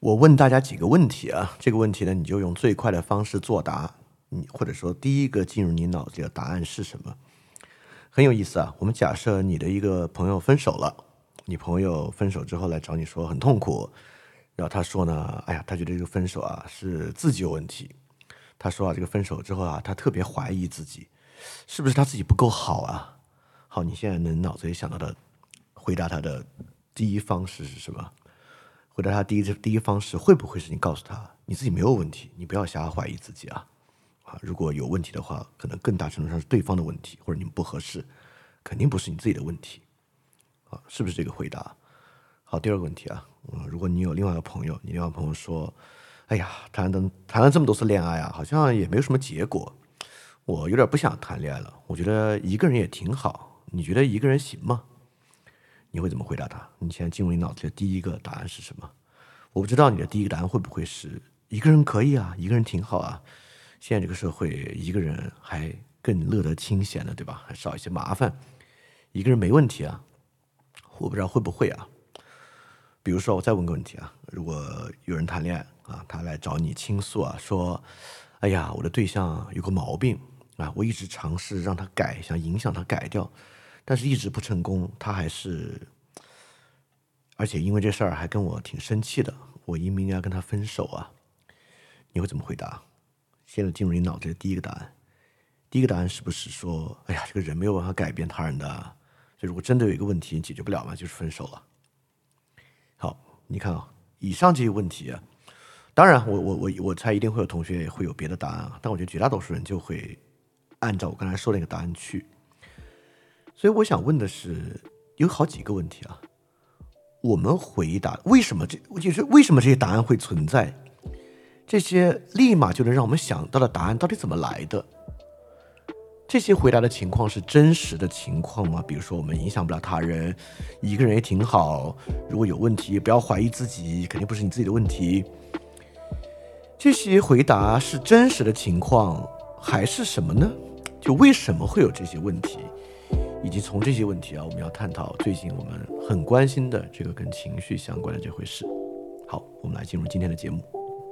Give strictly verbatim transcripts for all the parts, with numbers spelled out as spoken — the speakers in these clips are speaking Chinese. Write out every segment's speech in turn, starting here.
我问大家几个问题啊，这个问题呢，你就用最快的方式作答，你或者说第一个进入你脑子里的答案是什么？很有意思啊。我们假设你的一个朋友分手了，你朋友分手之后来找你说很痛苦，然后他说呢，哎呀，他觉得这个分手啊是自己有问题。他说啊，这个分手之后啊，他特别怀疑自己，是不是他自己不够好啊？好，你现在能脑子里想到的回答他的第一方式是什么？回答他第一第一方式会不会是你告诉他你自己没有问题，你不要瞎怀疑自己啊？啊，如果有问题的话，可能更大程度上是对方的问题，或者你们不合适，肯定不是你自己的问题啊，是不是这个回答？好，第二个问题啊，嗯，如果你有另外一个朋友，你另外一个朋友说，哎呀，谈了谈了这么多次恋爱啊，好像也没有什么结果，我有点不想谈恋爱了，我觉得一个人也挺好，你觉得一个人行吗？你会怎么回答他？你现在进入你脑子的第一个答案是什么？我不知道你的第一个答案会不会是一个人可以啊，一个人挺好啊。现在这个社会，一个人还更乐得清闲了，对吧？还少一些麻烦，一个人没问题啊。我不知道会不会啊。比如说，我再问个问题啊，如果有人谈恋爱啊，他来找你倾诉啊，说，哎呀，我的对象有个毛病啊，我一直尝试让他改，想影响他改掉，但是一直不成功，他还是，而且因为这事儿还跟我挺生气的，我应不应该跟他分手啊？你会怎么回答？现在进入你脑子的第一个答案，第一个答案是不是说，哎呀，这个人没有办法改变他人的啊，所以如果真的有一个问题解决不了嘛，就是分手了。好，你看啊，以上这些问题啊，当然我我我我猜一定会有同学会有别的答案啊，但我觉得绝大多数人就会按照我刚才说的那个答案去。所以我想问的是，有好几个问题啊，我们回答为什么这就是为什么这些答案会存在？这些立马就能让我们想到的答案到底怎么来的？这些回答的情况是真实的情况吗？比如说我们影响不了他人，一个人也挺好，如果有问题不要怀疑自己，肯定不是你自己的问题。这些回答是真实的情况还是什么呢？就为什么会有这些问题？以及从这些问题啊，我们要探讨最近我们很关心的这个跟情绪相关的这回事。好，我们来进入今天的节目。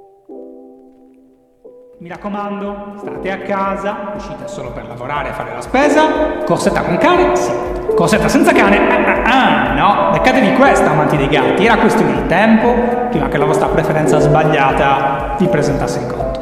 Mi raccomando, state a casa, uscite solo per lavorare e fare la spesa. Corsetta con cane? Sì. Corsetta senza cane? Ah, ah, ah, no. Beccatevi questa, amanti dei gatti. Era questione di tempo prima che la vostra preferenza sbagliata vi presentasse il conto.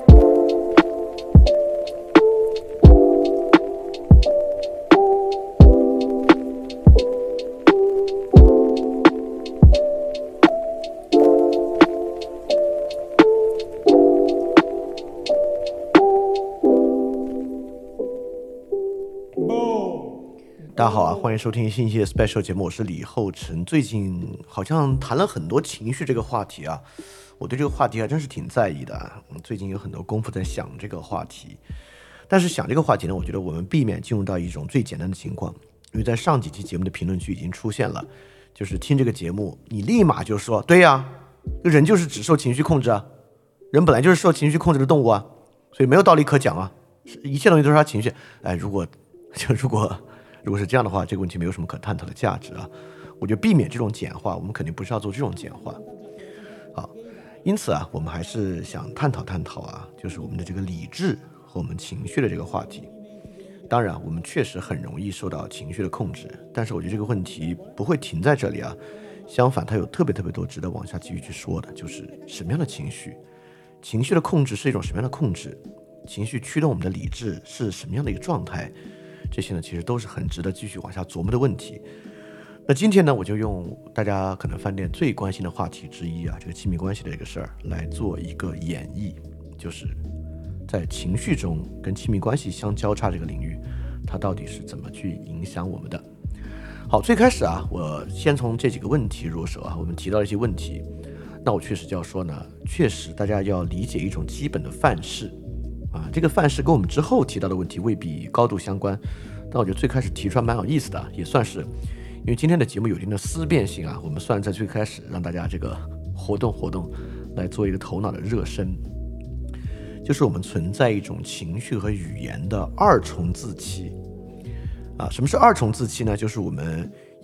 大家好啊，欢迎收听新一期的 special 节目，我是李厚成。最近好像谈了很多情绪这个话题啊，我对这个话题还真是挺在意的啊。最近有很多功夫在想这个话题，但是想这个话题呢，我觉得我们避免进入到一种最简单的情况，因为在上几期节目的评论区已经出现了，就是听这个节目，你立马就说，对呀，人就是只受情绪控制啊，人本来就是受情绪控制的动物啊，所以没有道理可讲啊，一切东西都是他情绪。哎，如果就如果。如果是这样的话，这个问题没有什么可探讨的价值啊。我觉得避免这种简化，我们肯定不是要做这种简化。好，因此啊，我们还是想探讨探讨啊，就是我们的这个理智和我们情绪的这个话题。当然，我们确实很容易受到情绪的控制，但是我觉得这个问题不会停在这里啊。相反，它有特别特别多值得往下继续去说的，就是什么样的情绪，情绪的控制是一种什么样的控制，情绪驱动我们的理智是什么样的一个状态。这些呢，其实都是很值得继续往下琢磨的问题。那今天呢，我就用大家可能饭店最关心的话题之一啊，这个亲密关系的这个事儿来做一个演绎，就是在情绪中跟亲密关系相交叉这个领域，它到底是怎么去影响我们的。好，最开始啊，我先从这几个问题入手啊，我们提到一些问题，那我确实就要说呢，确实大家要理解一种基本的范式。啊，这个范式跟我们之后提到的问题未必高度相关，但我觉得最开始提出来蛮有意思的，也算是因为今天的节目有一定的思辨性啊，我们算在最开始让大家这个活动活动，来做一个头脑的热身，就是我们存在一种情绪和语言的二重自欺啊。什么是二重自欺呢？就是我们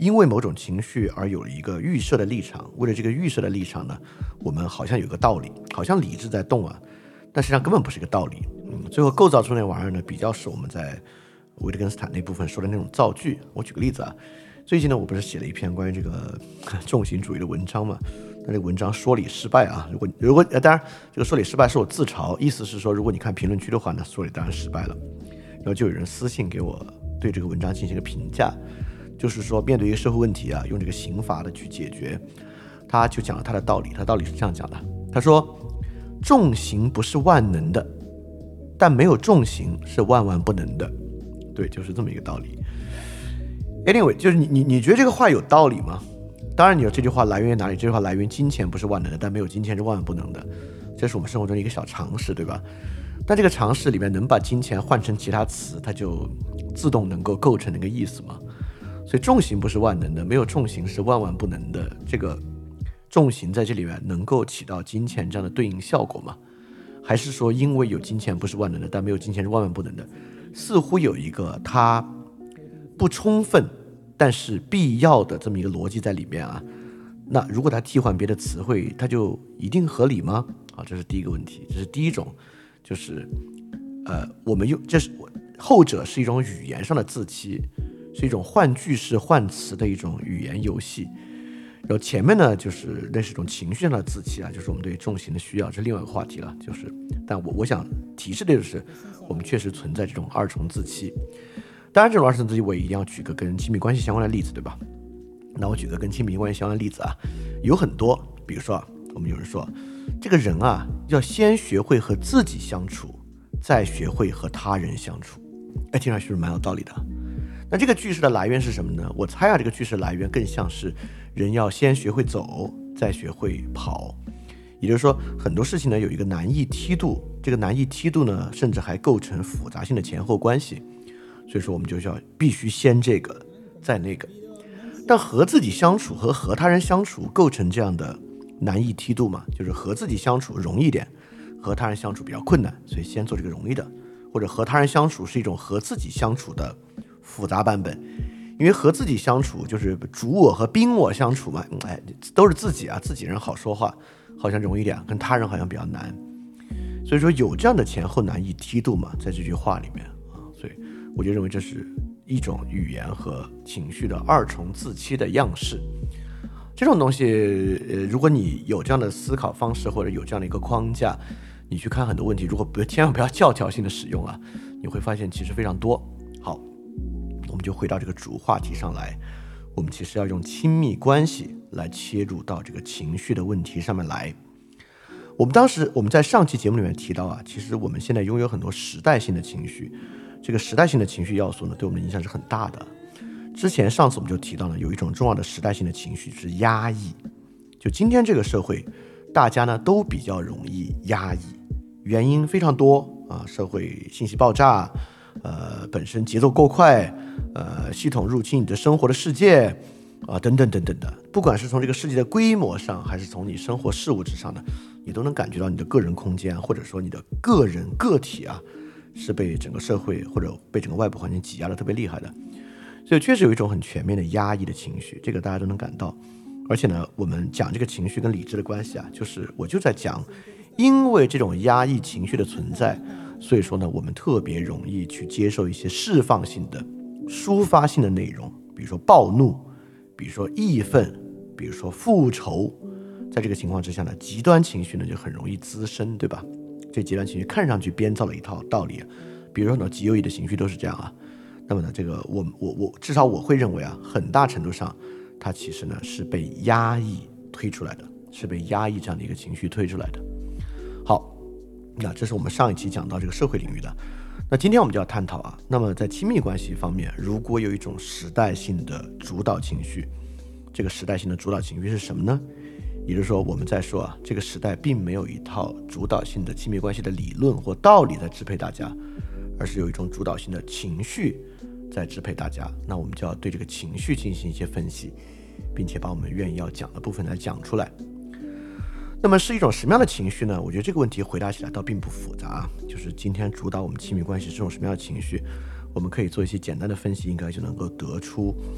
因为某种情绪而有了一个预设的立场，为了这个预设的立场呢，我们好像有个道理，好像理智在动啊，但实际上根本不是一个道理。嗯，最后构造出那玩意儿呢，比较是我们在维特根斯坦那部分说的那种造句。我举个例子啊，最近呢，我不是写了一篇关于这个重型主义的文章嘛？但这个文章说理失败啊。如果如果当然，这个说理失败是我自嘲，意思是说，如果你看评论区的话呢，说理当然失败了。然后就有人私信给我，对这个文章进行一个评价，就是说面对一个社会问题啊，用这个刑罚的去解决。他就讲了他的道理，他道理是这样讲的，他说重刑不是万能的，但没有重刑是万万不能的。对，就是这么一个道理。Anyway， 就是你你你觉得这个话有道理吗？当然，你说这句话来源于哪里？这句话来源于金钱不是万能的，但没有金钱是万万不能的。这是我们生活中一个小常识，对吧？但这个常识里面能把金钱换成其他词，它就自动能够构成那个意思吗？所以重刑不是万能的，没有重刑是万万不能的。这个重刑在这里面能够起到金钱这样的对应效果吗？还是说因为有金钱不是万能的，但没有金钱是万万不能的？似乎有一个它不充分但是必要的这么一个逻辑在里面啊。那如果它替换别的词汇，它就一定合理吗？啊，这是第一个问题，这是第一种，就是呃，我们用这是后者是一种语言上的自欺，是一种换句式换词的一种语言游戏。然后前面呢，就是那是一种情绪上的自欺啊，就是我们对重刑的需要，这是另外一个话题了。就是，但我我想提示的就是，我们确实存在这种二重自欺。当然，这种二重自欺我也一定要举个跟亲密关系相关的例子，对吧？那我举个跟亲密关系相关的例子啊，有很多，比如说啊，我们有人说，这个人啊，要先学会和自己相处，再学会和他人相处。哎，听上去是蛮有道理的。那这个句式的来源是什么呢？我猜啊，这个句式来源更像是人要先学会走，再学会跑。也就是说，很多事情呢有一个难易梯度，这个难易梯度呢，甚至还构成复杂性的前后关系。所以说，我们就要必须先这个，再那个。但和自己相处和和他人相处构成这样的难易梯度嘛，就是和自己相处容易一点，和他人相处比较困难，所以先做这个容易的。或者和他人相处是一种和自己相处的复杂版本，因为和自己相处就是主我和宾我相处嘛，哎，都是自己啊，自己人好说话，好像容易一点，跟他人好像比较难。所以说有这样的前后难易梯度嘛，在这句话里面啊，所以我就认为这是一种语言和情绪的二重自欺的样式。这种东西，呃，如果你有这样的思考方式，或者有这样的一个框架，你去看很多问题，如果不千万不要教条性的使用啊，你会发现其实非常多。好，我们就回到这个主话题上来，我们其实要用亲密关系来切入到这个情绪的问题上面来。我们当时我们在上期节目里面提到啊，其实我们现在拥有很多时代性的情绪，这个时代性的情绪要素呢，对我们的影响是很大的。之前上次我们就提到了，有一种重要的时代性的情绪是压抑。就今天这个社会，大家呢都比较容易压抑，原因非常多啊，社会信息爆炸，呃，本身节奏够快，呃，系统入侵你的生活的世界啊，等等等等的。不管是从这个世界的规模上，还是从你生活事物之上的，你都能感觉到你的个人空间，或者说你的个人个体啊，是被整个社会或者被整个外部环境挤压的特别厉害的。所以确实有一种很全面的压抑的情绪，这个大家都能感到。而且呢，我们讲这个情绪跟理智的关系啊，就是我就在讲，因为这种压抑情绪的存在，所以说呢，我们特别容易去接受一些释放性的、抒发性的内容，比如说暴怒，比如说义愤，比如说复仇。在这个情况之下呢，极端情绪呢就很容易滋生，对吧？这极端情绪看上去编造了一套道理，比如说呢，极右翼的情绪都是这样啊。那么呢，这个我我我至少我会认为啊，很大程度上，它其实呢是被压抑推出来的，是被压抑这样的一个情绪推出来的。好，那这是我们上一期讲到这个社会领域的。那今天我们就要探讨啊，那么在亲密关系方面，如果有一种时代性的主导情绪，这个时代性的主导情绪是什么呢？也就是说，我们在说啊，这个时代并没有一套主导性的亲密关系的理论或道理在支配大家，而是有一种主导性的情绪在支配大家。那我们就要对这个情绪进行一些分析，并且把我们愿意要讲的部分来讲出来。那么是一种什么样的情绪呢？我觉得这个问题回答起来倒并不复杂，就是今天主导我们亲密关系是种什么样的情绪，我们可以做一些简单的分析，应该就能够得出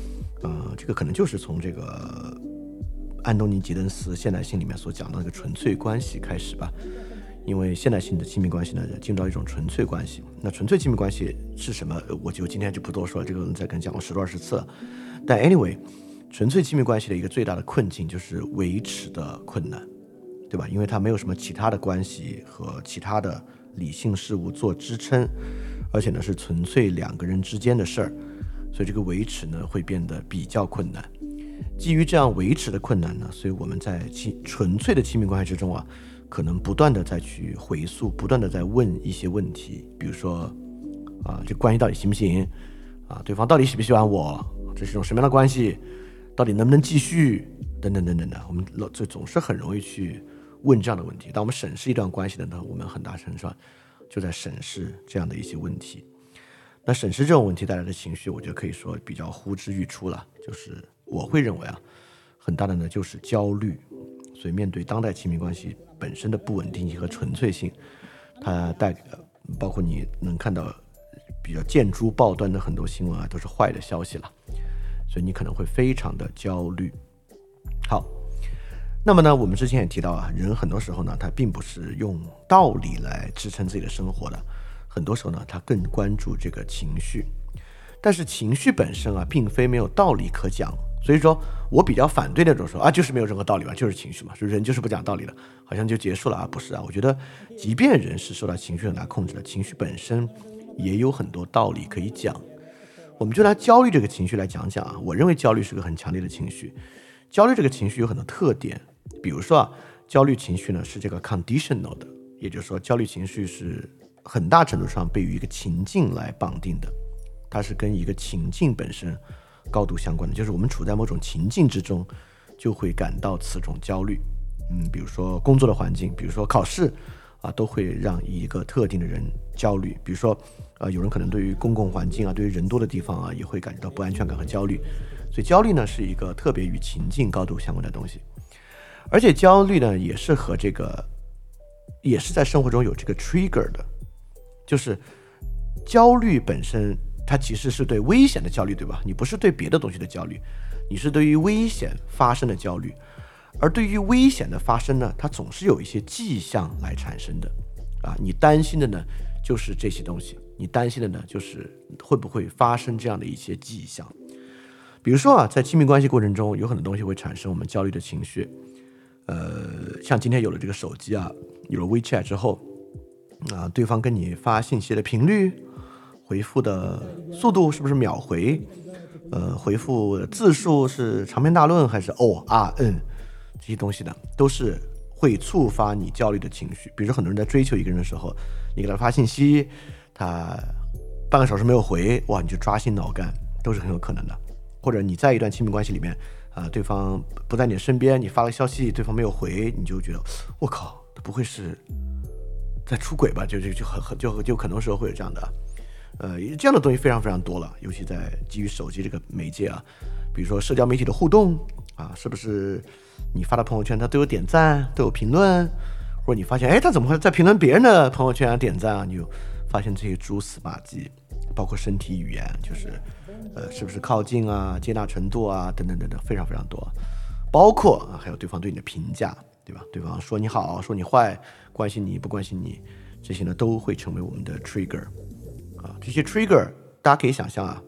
呃，这个可能就是从这个安东尼·吉登斯现代性里面所讲的那个纯粹关系开始吧。因为现代性的亲密关系呢，进入到一种纯粹关系。那纯粹亲密关系是什么？我就今天就不多说了，这个再跟讲过十多二十次了。但 anyway， 纯粹亲密关系的一个最大的困境就是维持的困难，对吧？因为它没有什么其他的关系和其他的理性事物做支撑，而且呢是纯粹两个人之间的事儿，所以这个维持呢会变得比较困难。基于这样维持的困难呢，所以我们在纯粹的亲密关系之中啊，可能不断的再去回溯，不断的在问一些问题，比如说啊，这关系到底行不行啊？对方到底喜不喜欢我？这是一种什么样的关系？到底能不能继续？等等等等的，我们这总是很容易去问这样的问题。当我们审视一段关系的呢，我们很大程度上就在审视这样的一些问题。那审视这种问题带来的情绪，我觉得可以说比较呼之欲出了，就是我会认为啊，很大的呢就是焦虑。所以面对当代亲密关系本身的不稳定性和纯粹性，它带包括你能看到比较见诸报端的很多新闻啊，都是坏的消息了，所以你可能会非常的焦虑。好，那么呢，我们之前也提到啊，人很多时候呢，他并不是用道理来支撑自己的生活的，很多时候呢，他更关注这个情绪。但是情绪本身啊，并非没有道理可讲。所以说我比较反对那种说啊，就是没有任何道理嘛，就是情绪嘛，说人就是不讲道理的，好像就结束了啊，不是啊。我觉得即便人是受到情绪很大控制的，情绪本身也有很多道理可以讲。我们就拿焦虑这个情绪来讲讲啊，我认为焦虑是个很强烈的情绪。焦虑这个情绪有很多特点，比如说啊，焦虑情绪呢是这个 conditional 的，也就是说焦虑情绪是很大程度上被于一个情境来绑定的，它是跟一个情境本身高度相关的，就是我们处在某种情境之中，就会感到此种焦虑。嗯，比如说工作的环境，比如说考试啊，都会让一个特定的人焦虑。比如说，呃，有人可能对于公共环境啊，对于人多的地方啊，也会感觉到不安全感和焦虑。所以焦虑呢，是一个特别与情境高度相关的东西。而且焦虑呢，也是和这个，也是在生活中有这个 trigger 的，就是焦虑本身。它其实是对危险的焦虑，对吧？你不是对别的东西的焦虑，你是对于危险发生的焦虑。而对于危险的发生呢，它总是有一些迹象来产生的啊。你担心的呢，就是这些东西；你担心的呢，就是会不会发生这样的一些迹象。比如说啊，在亲密关系过程中，有很多东西会产生我们焦虑的情绪。呃，像今天有了这个手机啊，有了 WeChat 之后啊，对方跟你发信息的频率。回复的速度是不是秒回？呃，回复字数是长篇大论还是哦啊嗯？这些东西呢，都是会触发你焦虑的情绪。比如说，很多人在追求一个人的时候，你给他发信息，他半个小时没有回，哇，你就抓心挠肝，都是很有可能的。或者你在一段亲密关系里面，啊、呃，对方不在你的身边，你发了消息，对方没有回，你就觉得，我靠，他不会是在出轨吧？就就就很就就很多时候会有这样的。呃，这样的东西非常非常多了，尤其在基于手机这个媒介啊，比如说社交媒体的互动啊，是不是你发的朋友圈它都有点赞，都有评论，或者你发现，哎，他怎么会在评论别人的朋友圈啊点赞啊？你就发现这些蛛丝马迹，包括身体语言，就是呃，是不是靠近啊，接纳程度啊，等等等等，非常非常多，包括啊，还有对方对你的评价，对吧？对方说你好，说你坏，关心你不关心你，这些呢都会成为我们的 trigger。啊，这些 trigger 大家可以想象啊，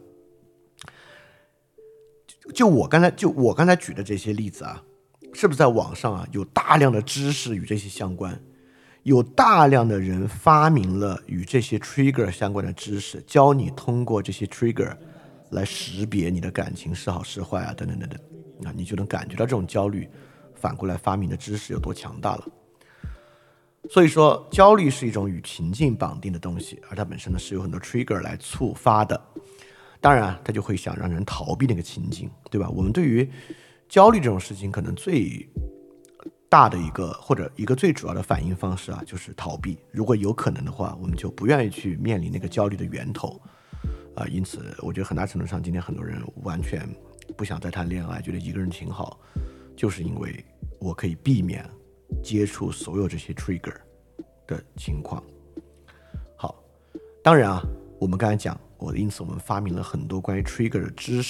就, 就我刚才就我刚才举的这些例子啊，是不是在网上啊有大量的知识与这些相关，有大量的人发明了与这些 trigger 相关的知识，教你通过这些 trigger 来识别你的感情是好是坏啊，等等等等，那你就能感觉到这种焦虑反过来发明的知识有多强大了。所以说焦虑是一种与情境绑定的东西，而它本身呢是有很多 trigger 来触发的。当然啊，它就会想让人逃避那个情境，对吧？我们对于焦虑这种事情可能最大的一个或者一个最主要的反应方式啊，就是逃避。如果有可能的话，我们就不愿意去面临那个焦虑的源头啊、呃。因此我觉得很大程度上今天很多人完全不想再谈恋爱，觉得一个人挺好，就是因为我可以避免接触所有这些 trigger 的情况。好，当然啊，我们刚才讲，我因此我们发明了很多关于 trigger 的知识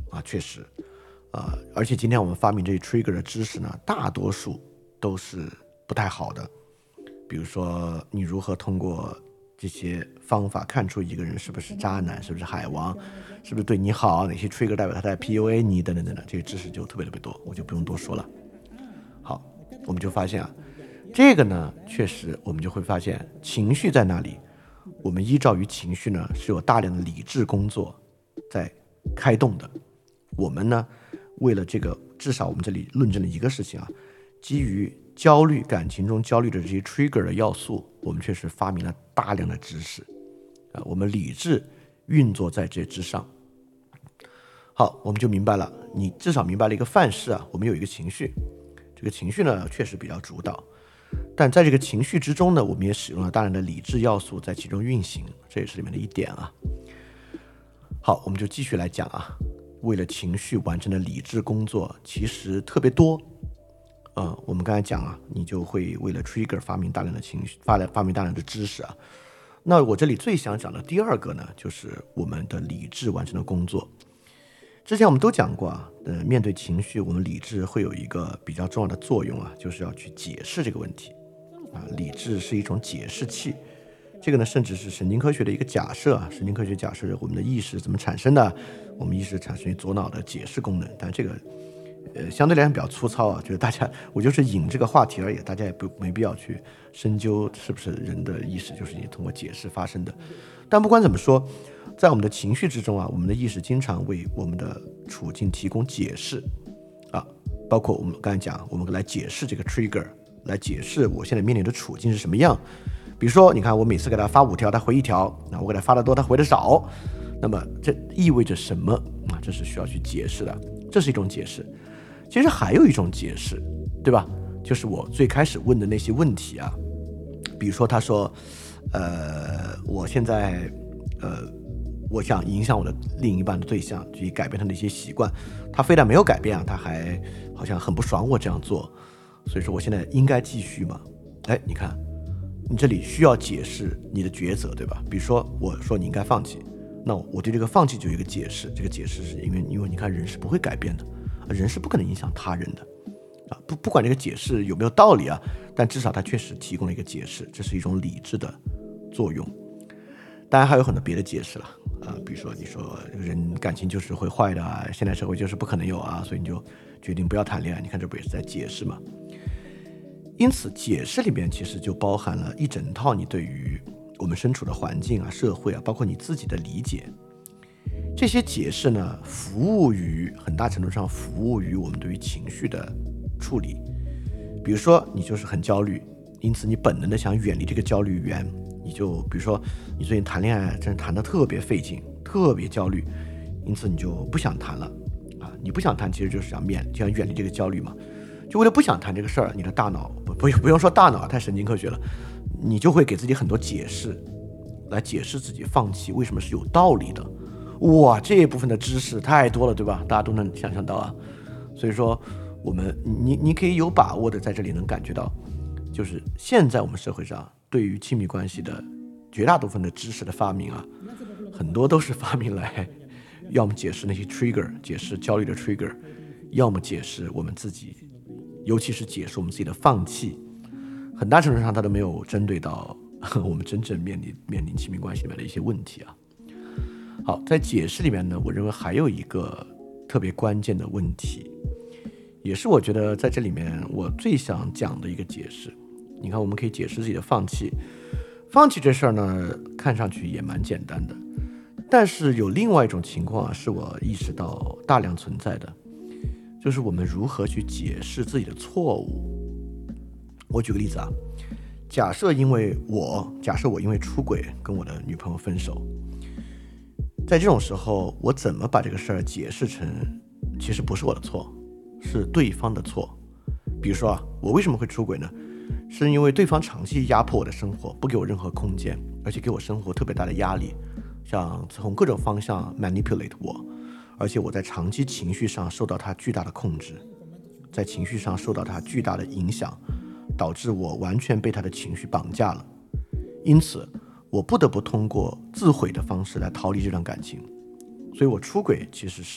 啊，确实，呃，而且今天我们发明这些 trigger 的知识呢，大多数都是不太好的。比如说，你如何通过这些方法看出一个人是不是渣男，是不是海王，是不是对你好，哪些 trigger 代表他在 P U A 你，等等等等，这些知识就特别特别多，我就不用多说了。好，我们就发现啊，这个呢，确实我们就会发现情绪在那里，我们依照于情绪呢是有大量的理智工作在开动的。我们呢，为了这个，至少我们这里论证了一个事情啊，基于焦虑感情中焦虑的这些 trigger 的要素，我们确实发明了大量的知识啊，我们理智运作在这之上。好，我们就明白了，你至少明白了一个范式啊，我们有一个情绪，这个情绪呢确实比较主导，但在这个情绪之中呢，我们也使用了大量的理智要素在其中运行，这也是里面的一点啊。好，我们就继续来讲啊，为了情绪完成的理智工作其实特别多。呃，我们刚才讲啊，你就会为了 trigger 发明大量的情绪，发发明大量的知识啊。那我这里最想讲的第二个呢，就是我们的理智完成的工作。之前我们都讲过啊，呃，面对情绪，我们理智会有一个比较重要的作用啊，就是要去解释这个问题啊。理智是一种解释器，这个呢，甚至是神经科学的一个假设啊。神经科学假设我们的意识怎么产生的，我们意识产生于左脑的解释功能，但这个。呃，相对来讲比较粗糙啊，就是大家，我就是引这个话题而已，大家也不没必要去深究是不是人的意识就是你通过解释发生的。但不管怎么说，在我们的情绪之中啊，我们的意识经常为我们的处境提供解释啊，包括我们刚才讲，我们来解释这个 trigger， 来解释我现在面临的处境是什么样。比如说，你看我每次给他发五条，他回一条，那我给他发的多，他回的少，那么这意味着什么啊？这是需要去解释的，这是一种解释。其实还有一种解释，对吧？就是我最开始问的那些问题啊，比如说他说，呃，我现在，呃，我想影响我的另一半的对象，去改变他的一些习惯，他非但没有改变啊，他还好像很不爽我这样做，所以说我现在应该继续吗？哎，你看，你这里需要解释你的抉择，对吧？比如说我说你应该放弃，那我对这个放弃就有一个解释，这个解释是因为因为你看人是不会改变的。人是不可能影响他人的啊，不不管这个解释有没有道理啊，但至少它确实提供了一个解释，这是一种理智的作用。当然还有很多别的解释了啊，比如说你说人感情就是会坏的啊，现代社会就是不可能有啊，所以你就决定不要谈恋爱，你看这不也是在解释吗？因此解释里面其实就包含了一整套你对于我们身处的环境啊、社会啊，包括你自己的理解。这些解释呢，服务于很大程度上服务于我们对于情绪的处理。比如说，你就是很焦虑，因此你本能的想远离这个焦虑源，你就比如说你最近谈恋爱真是谈得特别费劲，特别焦虑，因此你就不想谈了啊！你不想谈，其实就是想免，就想远离这个焦虑嘛。就为了不想谈这个事儿，你的大脑不不不用说大脑，太神经科学了，你就会给自己很多解释，来解释自己放弃为什么是有道理的。哇，这一部分的知识太多了，对吧？大家都能想象到啊。所以说，我们你你可以有把握的在这里能感觉到，就是现在我们社会上对于亲密关系的绝大部分的知识的发明啊，很多都是发明来要么解释那些 trigger， 解释焦虑的 trigger， 要么解释我们自己，尤其是解释我们自己的放弃。很大程度上，它都没有针对到我们真正面临面临亲密关系里面的一些问题啊。好，在解释里面呢，我认为还有一个特别关键的问题，也是我觉得在这里面我最想讲的一个解释。你看，我们可以解释自己的放弃，放弃这事儿呢，看上去也蛮简单的，但是有另外一种情况啊，是我意识到大量存在的，就是我们如何去解释自己的错误。我举个例子啊，假设因为我假设我因为出轨跟我的女朋友分手。在这种时候，我怎么把这个事儿解释成其实不是我的错，是对方的错？比如说啊，我为什么会出轨呢？是因为对方长期压迫我的生活，不给我任何空间，而且给我生活特别大的压力，像从各种方向 manipulate 我，而且我在长期情绪上受到他巨大的控制，在情绪上受到他巨大的影响，导致我完全被他的情绪绑架了。因此我不得不通过自毁的方式来逃离这段感情，所以我出轨其实是我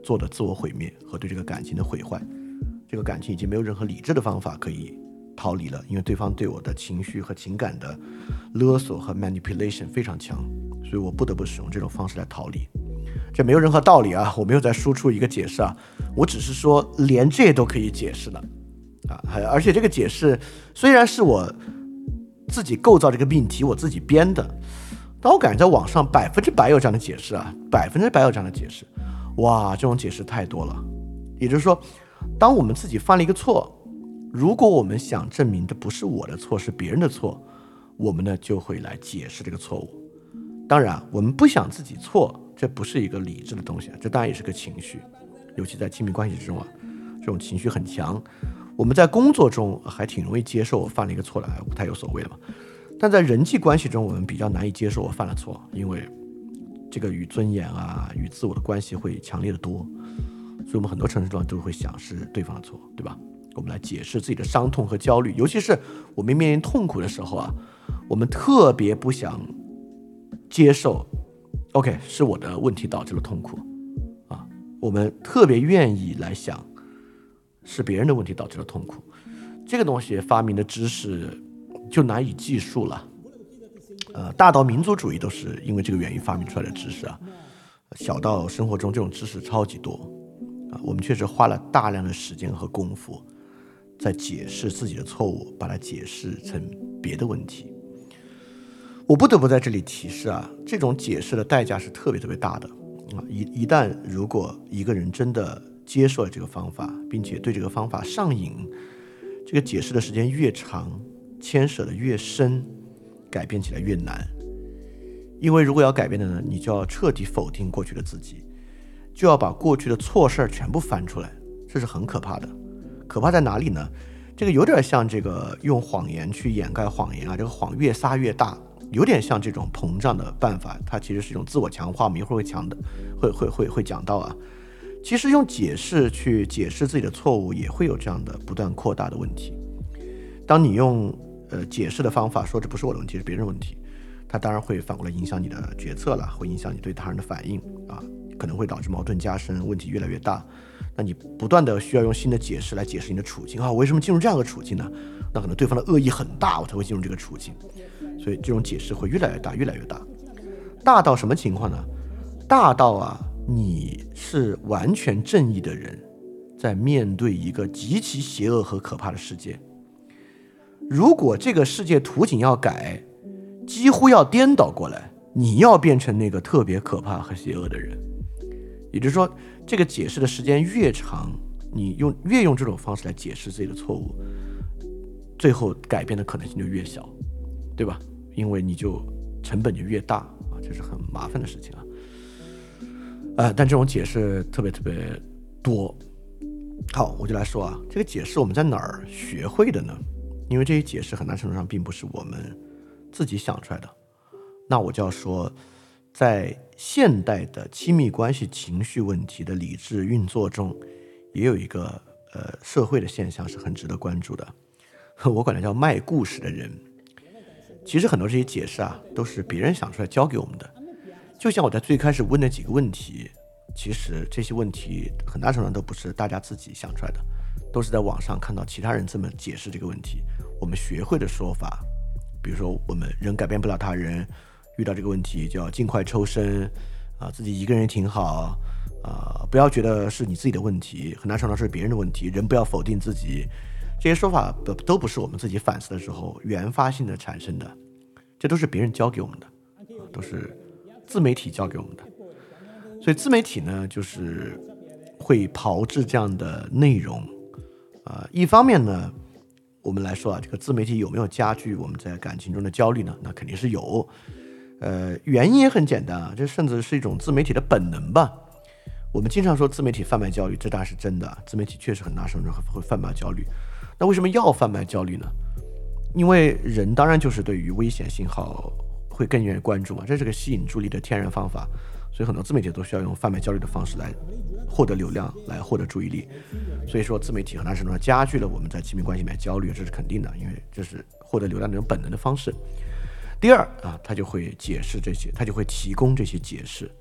做的自我毁灭和对这个感情的毁坏。这个感情已经没有任何理智的方法可以逃离了，因为对方对我的情绪和情感的勒索和 manipulation 非常强，所以我不得不使用这种方式来逃离。这没有任何道理啊，我没有在输出一个解释啊，我只是说连这都可以解释了啊，而且这个解释虽然是我自己构造这个命题，我自己编的，但我感觉在网上百分之百有这样的解释啊，百分之百有这样的解释，哇，这种解释太多了。也就是说，当我们自己犯了一个错，如果我们想证明这不是我的错，是别人的错，我们呢就会来解释这个错误。当然，我们不想自己错，这不是一个理智的东西，这当然也是个情绪，尤其在亲密关系之中啊，这种情绪很强。我们在工作中还挺容易接受我犯了一个错的，不太有所谓了嘛。但在人际关系中，我们比较难以接受我犯了错，因为这个与尊严啊、与自我的关系会强烈的多，所以我们很多程度上都会想是对方的错，对吧？我们来解释自己的伤痛和焦虑，尤其是我们面临痛苦的时候啊，我们特别不想接受 OK 是我的问题导致了痛苦啊，我们特别愿意来想是别人的问题导致了痛苦。这个东西发明的知识就难以计数了，呃，大到民族主义都是因为这个原因发明出来的知识啊，小到生活中这种知识超级多啊，我们确实花了大量的时间和功夫在解释自己的错误，把它解释成别的问题。我不得不在这里提示啊，这种解释的代价是特别特别大的啊！一一旦如果一个人真的接受了这个方法，并且对这个方法上瘾，这个解释的时间越长，牵扯的越深，改变起来越难。因为如果要改变的呢，你就要彻底否定过去的自己，就要把过去的错事儿全部翻出来，这是很可怕的。可怕在哪里呢？这个有点像这个用谎言去掩盖谎言啊，这个谎越撒越大，有点像这种膨胀的办法，它其实是一种自我强化，我们一会儿会强的，会会会会讲到啊。其实用解释去解释自己的错误，也会有这样的不断扩大的问题。当你用呃解释的方法说这不是我的问题，是别人的问题，它当然会反过来影响你的决策了，会影响你对他人的反应啊，可能会导致矛盾加深，问题越来越大。那你不断的需要用新的解释来解释你的处境啊，我为什么进入这样的处境呢？那可能对方的恶意很大，我才会进入这个处境，所以这种解释会越来越大，越来越大。大到什么情况呢？大到啊，你是完全正义的人，在面对一个极其邪恶和可怕的世界。如果这个世界图景要改，几乎要颠倒过来，你要变成那个特别可怕和邪恶的人。也就是说，这个解释的时间越长，你用越用这种方式来解释自己的错误，最后改变的可能性就越小，对吧？因为你就成本就越大啊，这是很麻烦的事情啊。呃，但这种解释特别特别多。好，我就来说啊，这个解释我们在哪儿学会的呢？因为这些解释很大程度上并不是我们自己想出来的，那我就要说，在现代的亲密关系情绪问题的理智运作中，也有一个呃社会的现象是很值得关注的，我管它叫卖故事的人。其实很多这些解释啊，都是别人想出来教给我们的。就像我在最开始问的几个问题，其实这些问题很大程度上都不是大家自己想出来的，都是在网上看到其他人这么解释这个问题，我们学会的说法。比如说我们人改变不了他人，遇到这个问题就要尽快抽身啊，自己一个人挺好啊，不要觉得是你自己的问题，很大程度上是别人的问题，人不要否定自己。这些说法都不是我们自己反思的时候原发性的产生的，这都是别人教给我们的，都是自媒体教给我们的。所以自媒体呢，就是会炮制这样的内容啊、呃。一方面呢，我们来说啊，这个自媒体有没有加剧我们在感情中的焦虑呢？那肯定是有。呃，原因也很简单啊，这甚至是一种自媒体的本能吧。我们经常说自媒体贩卖焦虑，这当然是真的，自媒体确实很大程度上会贩卖焦虑。那为什么要贩卖焦虑呢？因为人当然就是对于危险信号会更愿意关注嘛，这是个吸引注意力的天然方法。所以很多自媒体都需要用贩卖焦虑的方式来获得流量，来获得注意力。所以说自媒体很大程度上加剧了我们在亲密关系里面焦虑，这是肯定的，因为这是获得流量的一种本能的方式。第二啊，他就会解释这些，他就会提供这些解释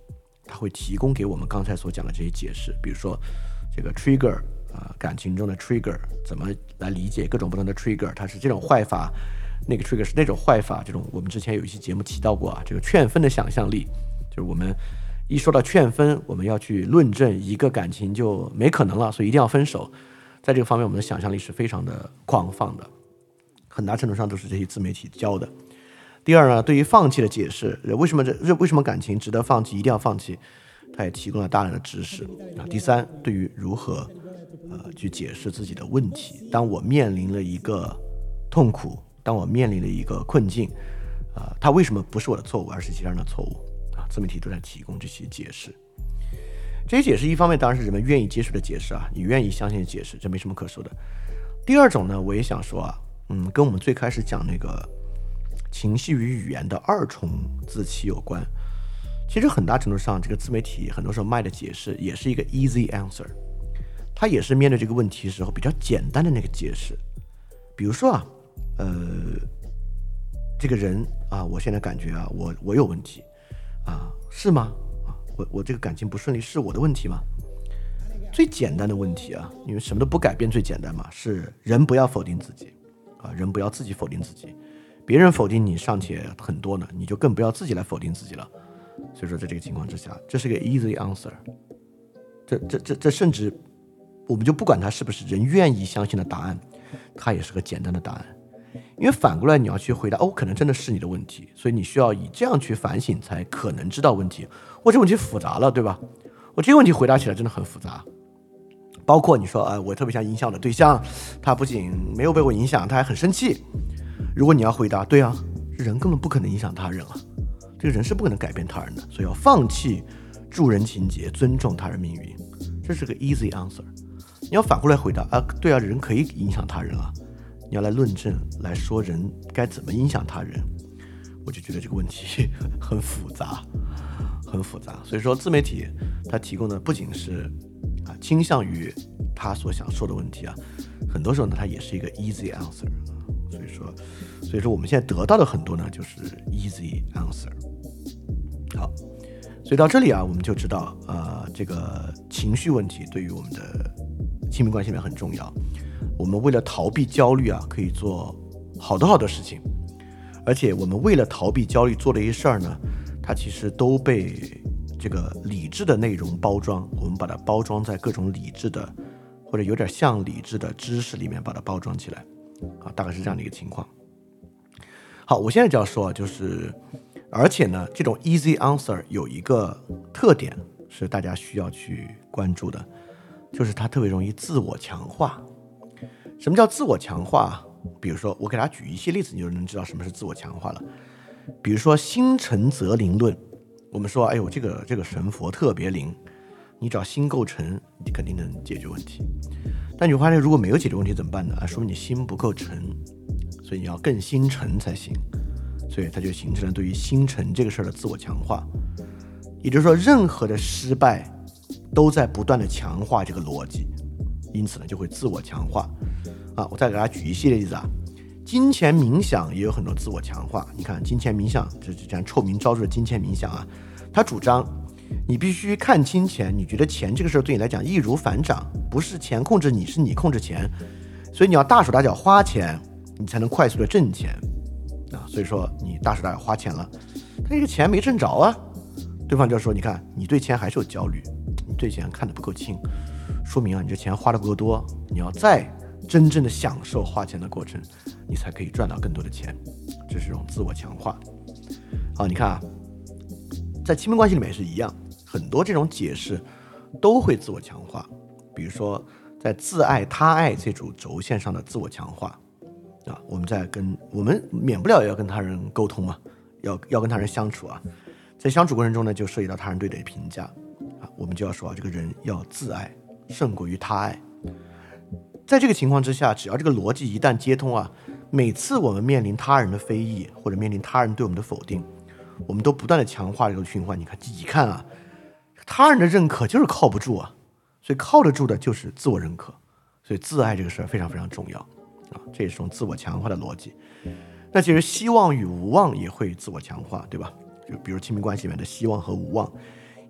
它会提供给我们刚才所讲的这些解释，比如说这个 trigger 啊、呃，感情中的 trigger 怎么来理解各种不同的 trigger， 它是这种坏法，那个 trigger 是那种坏法，这种我们之前有一期节目提到过啊，这个劝分的想象力，就是我们一说到劝分，我们要去论证一个感情就没可能了，所以一定要分手。在这个方面，我们的想象力是非常的广泛的，很大程度上都是这些自媒体教的。第二呢，对于放弃的解释，为什么这为什么感情值得放弃，一定要放弃，他也提供了大量的知识啊。第三，对于如何呃去解释自己的问题，当我面临了一个痛苦，当我面临了一个困境，啊、呃，它为什么不是我的错误，而是其他人的错误啊？自媒体都在提供这些解释。这些解释一方面当然是人们愿意接受的解释啊，你愿意相信的解释，这没什么可说的。第二种呢，我也想说啊，嗯，跟我们最开始讲那个情绪与语言的二重自欺有关。其实很大程度上，这个自媒体很多时候卖的解释也是一个 easy answer， 它也是面对这个问题时候比较简单的那个解释。比如说啊，呃，这个人啊，我现在感觉啊，我我有问题啊，是吗？我我这个感情不顺利是我的问题吗？最简单的问题啊，因为什么都不改变最简单嘛，是人不要否定自己啊，人不要自己否定自己，别人否定你尚且很多呢，你就更不要自己来否定自己了。所以说在这个情况之下，这是个 easy answer， 这这这这甚至我们就不管它是不是人愿意相信的答案，它也是个简单的答案。因为反过来你要去回答，哦，可能真的是你的问题，所以你需要以这样去反省，才可能知道问题。我这问题复杂了，对吧？我这个问题回答起来真的很复杂。包括你说，啊、呃，我特别想影响我的对象，他不仅没有被我影响，他还很生气。如果你要回答，对啊，人根本不可能影响他人啊，这个人是不可能改变他人的，所以要放弃助人情节，尊重他人命运，这是个 easy answer。你要反过来回答，啊，对啊，人可以影响他人啊。你要来论证，来说人该怎么影响他人，我就觉得这个问题很复杂，很复杂。所以说，自媒体它提供的不仅是啊倾向于他所想说的问题啊，很多时候呢，它也是一个 easy answer。所以说，所以说我们现在得到的很多呢，就是 easy answer。好，所以到这里啊，我们就知道，呃，这个情绪问题对于我们的亲密关系里面很重要。我们为了逃避焦虑啊，可以做好多好多事情，而且我们为了逃避焦虑做的一些事儿呢，它其实都被这个理智的内容包装，我们把它包装在各种理智的或者有点像理智的知识里面，把它包装起来啊，大概是这样的一个情况。好，我现在就要说，就是而且呢，这种 easy answer 有一个特点是大家需要去关注的，就是它特别容易自我强化。什么叫自我强化？比如说我给大家举一些例子，你就能知道什么是自我强化了。比如说心诚则灵论，我们说哎呦这个这个神佛特别灵，你只要心够诚，你肯定能解决问题。但你发现如果没有解决问题怎么办呢？啊，说明你心不够诚，所以你要更心诚才行。所以它就形成了对于心诚这个事儿的自我强化。也就是说，任何的失败都在不断的强化这个逻辑，因此呢就会自我强化。啊，我再给大家举一系列例子啊，金钱冥想也有很多自我强化。你看金钱冥想，这这样臭名昭著的金钱冥想啊，他主张你必须看清钱，你觉得钱这个事儿对你来讲易如反掌，不是钱控制你，是你控制钱，所以你要大手大脚花钱，你才能快速的挣钱啊。所以说你大手大脚花钱了，但这个钱没挣着啊，对方就说你看你对钱还是有焦虑，你对钱看得不够清，说明啊你这钱花得不够多，你要再真正的享受花钱的过程，你才可以赚到更多的钱，这是一种自我强化。好，你看啊，在亲密关系里面也是一样，很多这种解释都会自我强化。比如说在自爱他爱这组轴线上的自我强化啊，我们在跟我们免不了要跟他人沟通嘛，要要跟他人相处啊，在相处过程中呢，就涉及到他人对你的评价啊，我们就要说啊，这个人要自爱胜过于他爱。在这个情况之下，只要这个逻辑一旦接通啊，每次我们面临他人的非议或者面临他人对我们的否定，我们都不断的强化这个循环。你看自己看啊，他人的认可就是靠不住啊，所以靠得住的就是自我认可，所以自爱这个事儿非常非常重要啊，这也是种自我强化的逻辑。那其实希望与无望也会自我强化，对吧？就比如亲密关系里面的希望和无望，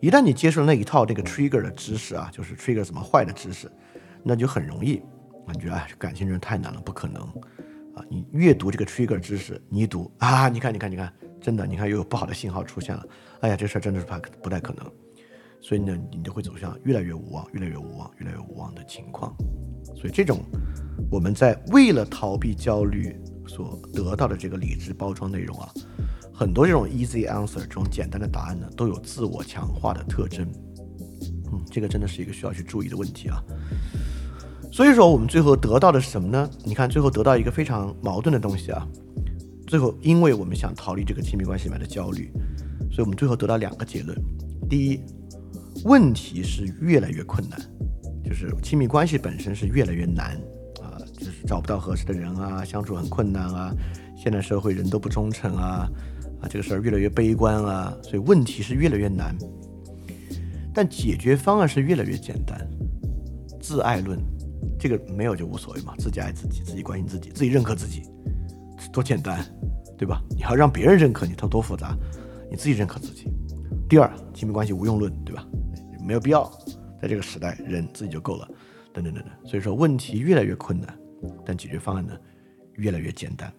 一旦你接受了那一套这个 trigger 的知识啊，就是 trigger 怎么坏的知识，那就很容易啊，你觉得哎，感情真的太难了，不可能啊！你越读这个 trigger 知识，你一读啊，你看你看你看，真的，你看又有不好的信号出现了，哎呀，这事儿真的是不不太可能，所以呢，你就会走向越来越无望、越来越无望、越来越无望的情况。所以这种我们在为了逃避焦虑所得到的这个理智包装内容啊，很多这种 easy answer 这种简单的答案呢，都有自我强化的特征。嗯，这个真的是一个需要去注意的问题啊。所以说我们最后得到的是什么呢？你看最后得到一个非常矛盾的东西啊。最后因为我们想逃离这个亲密关系里面的焦虑，所以我们最后得到两个结论。第一，问题是越来越困难，就是亲密关系本身是越来越难啊，就是找不到合适的人啊，相处很困难啊，现代社会人都不忠诚啊，啊这个事儿越来越悲观啊，所以问题是越来越难。但解决方案是越来越简单，自爱论，这个没有就无所谓嘛，自己爱自己，自己关心自己，自己认可自己，多简单，对吧？你要让别人认可你，它多复杂，你自己认可自己。第二，亲密关系无用论，对吧？没有必要，在这个时代，人自己就够了，等等等等。所以说，问题越来越困难，但解决方案呢，越来越简单。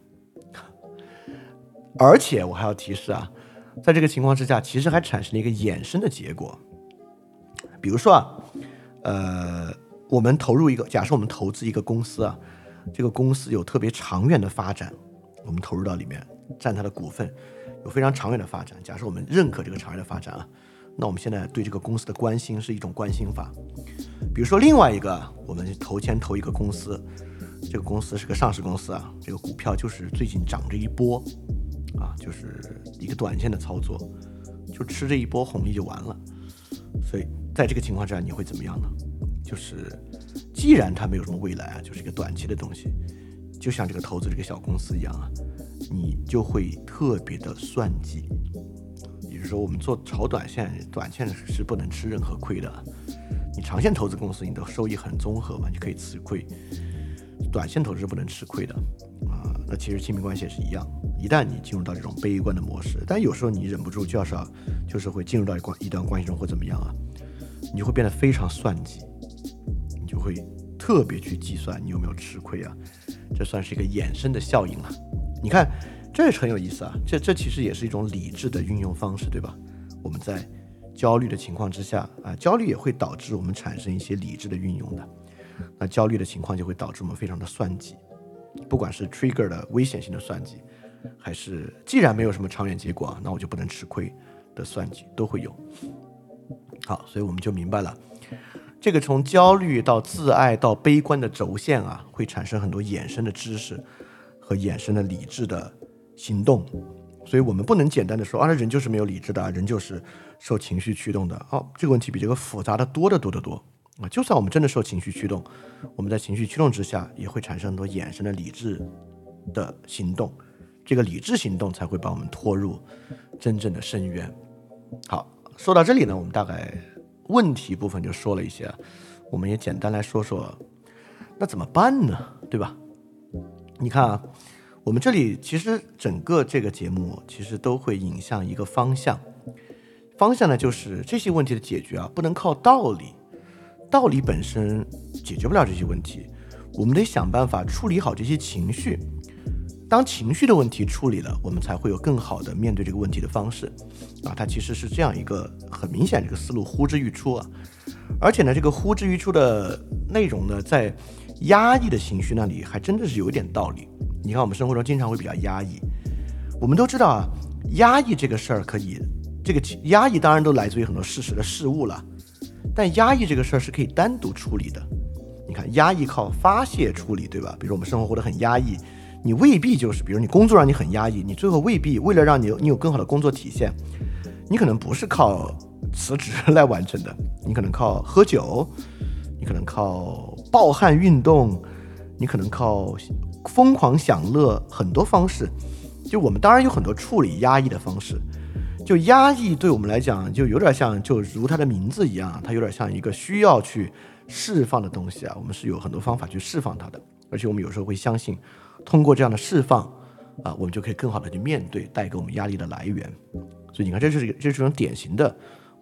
而且我还要提示啊，在这个情况之下，其实还产生了一个衍生的结果。比如说啊，呃，我们投入一个，假设我们投资一个公司啊，这个公司有特别长远的发展，我们投入到里面，占它的股份，有非常长远的发展。假设我们认可这个长远的发展啊，那我们现在对这个公司的关心是一种关心法。比如说另外一个，我们投钱投一个公司，这个公司是个上市公司啊，这个股票就是最近涨这一波啊，就是一个短线的操作，就吃这一波红利就完了。所以在这个情况之下，你会怎么样呢？就是既然它没有什么未来啊，就是一个短期的东西，就像这个投资这个小公司一样啊，你就会特别的算计。也就是说，我们做炒短线，短线是不能吃任何亏的。你长线投资公司，你的收益很综合嘛，你可以吃亏。短线投资是不能吃亏的啊。那其实亲密关系也是一样，一旦你进入到这种悲观的模式，但有时候你忍不住就是要就是会进入到一段关系中或怎么样啊，你就会变得非常算计，你就会特别去计算你有没有吃亏啊。这算是一个衍生的效应了。你看，这是很有意思啊，这这其实也是一种理智的运用方式，对吧？我们在焦虑的情况之下啊，焦虑也会导致我们产生一些理智的运用的。那焦虑的情况就会导致我们非常的算计，不管是 trigger 的危险性的算计，还是既然没有什么长远结果，那我就不能吃亏的算计，都会有。好，所以我们就明白了，这个从焦虑到自爱到悲观的轴线啊，会产生很多衍生的知识和衍生的理智的行动。所以我们不能简单的说啊，人就是没有理智的，人就是受情绪驱动的。哦，这个问题比这个复杂的多得多得多啊！就算我们真的受情绪驱动，我们在情绪驱动之下，也会产生很多衍生的理智的行动。这个理智行动才会把我们拖入真正的深渊。好，说到这里呢，我们大概问题部分就说了一些，我们也简单来说说，那怎么办呢？对吧？你看啊，我们这里其实整个这个节目其实都会引向一个方向，方向呢就是这些问题的解决啊，不能靠道理，道理本身解决不了这些问题，我们得想办法处理好这些情绪。当情绪的问题处理了，我们才会有更好的面对这个问题的方式啊。它其实是这样一个很明显，这个思路呼之欲出啊。而且呢，这个呼之欲出的内容呢，在压抑的情绪那里还真的是有一点道理。你看我们生活中经常会比较压抑，我们都知道啊，压抑这个事儿可以，这个压抑当然都来自于很多事实的事物了，但压抑这个事儿是可以单独处理的。你看压抑靠发泄处理，对吧？比如我们生活活得很压抑，你未必就是，比如你工作让你很压抑，你最后未必为了让你你有更好的工作体现，你可能不是靠辞职来完成的，你可能靠喝酒，你可能靠暴汗运动，你可能靠疯狂享乐，很多方式。就我们当然有很多处理压抑的方式，就压抑对我们来讲就有点像，就如它的名字一样，它有点像一个需要去释放的东西啊，我们是有很多方法去释放它的，而且我们有时候会相信通过这样的释放啊，我们就可以更好的去面对带给我们压力的来源。所以你看，这是这是一种典型的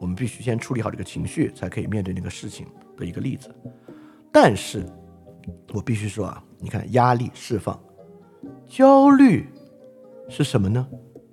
我们必须先处理好这个情绪，才可以面对那个事情的一个例子。但是我必须说啊，你看压力释放，焦虑是什么呢？